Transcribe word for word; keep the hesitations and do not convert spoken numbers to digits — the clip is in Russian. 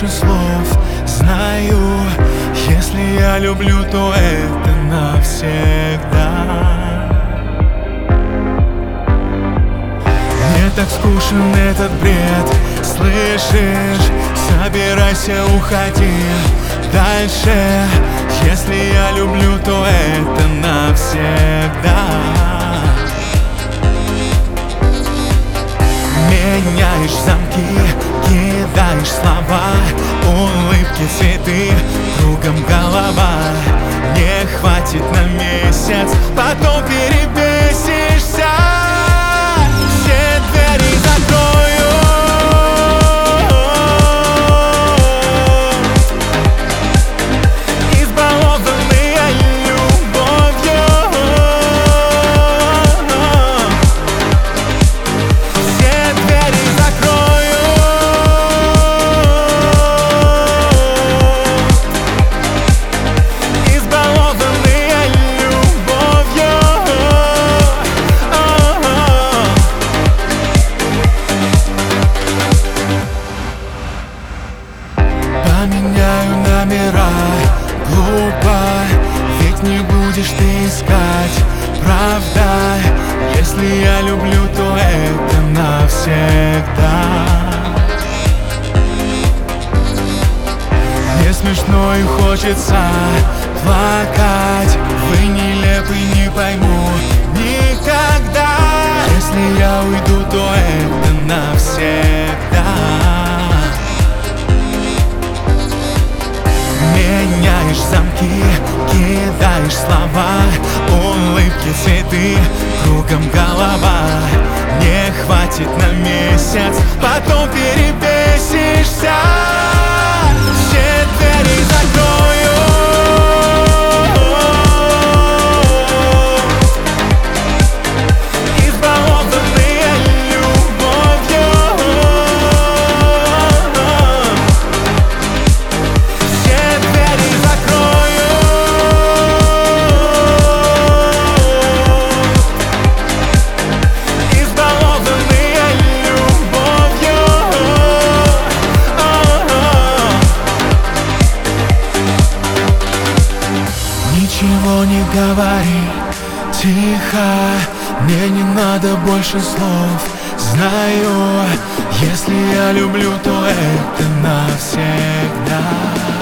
больше слов. Знаю, если я люблю, то это навсегда. Мне так скучен этот бред, слышишь? Собирайся, уходи дальше. Если я люблю, то это навсегда. Меняешь замки, кидаешь слова, улыбки, цветы, кругом голова. Не хватит на месяц, потом перебесишься. Все двери закрою. Избалованные любовью. Все двери закрою. Избалованные любовью. Поменяю номера, глупо, ведь не будешь ты искать. Правда, если я люблю, то это навсегда. Мне смешно и хочется плакать. Вы нелепы, не пойму никогда. Если я уйду, то это навсегда. Меняешь замки, кидаешь слова, улыбки, цветы, кругом голова. Не хватит на месяц, потом перебесишься. Все двери закрою. Избалованные любовью. Все двери закрою. Избалованные любовью. Ничего не говори, тихо, мне не надо больше слов. Знаю, если я люблю, то это навсегда.